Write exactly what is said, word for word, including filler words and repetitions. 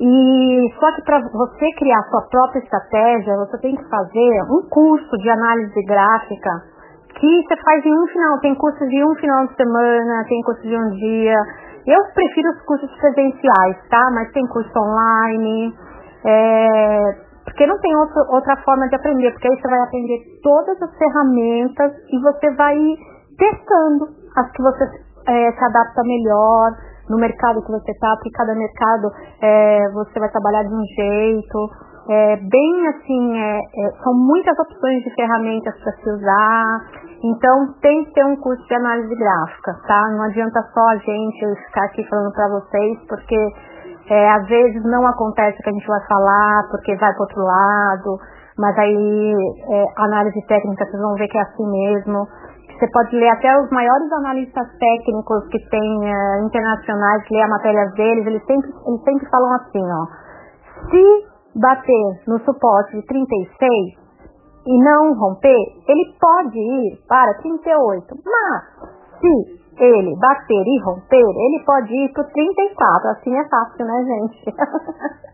E só que para você criar sua própria estratégia, você tem que fazer um curso de análise gráfica que você faz em um final. Tem cursos de um final de semana, tem curso de um dia. Eu prefiro os cursos presenciais, tá? Mas tem curso online, é, porque não tem outro, outra forma de aprender, porque aí você vai aprender todas as ferramentas e você vai testando as que você é, se adapta melhor no mercado que você está, porque cada mercado é, você vai trabalhar de um jeito. É, bem assim, é, é, são muitas opções de ferramentas para se usar, então tem que ter um curso de análise gráfica, tá? Não adianta só a gente eu ficar aqui falando para vocês, porque é, às vezes não acontece o que a gente vai falar, porque vai para outro lado, mas aí é, análise técnica vocês vão ver que é assim mesmo. Você pode ler até os maiores analistas técnicos que tem é, internacionais, que lê a matéria deles, eles sempre, eles sempre falam assim, ó, se bater no suporte de trinta e seis e não romper, ele pode ir para trinta e oito, mas se ele bater e romper, ele pode ir para trinta e quatro, assim é fácil, né, gente?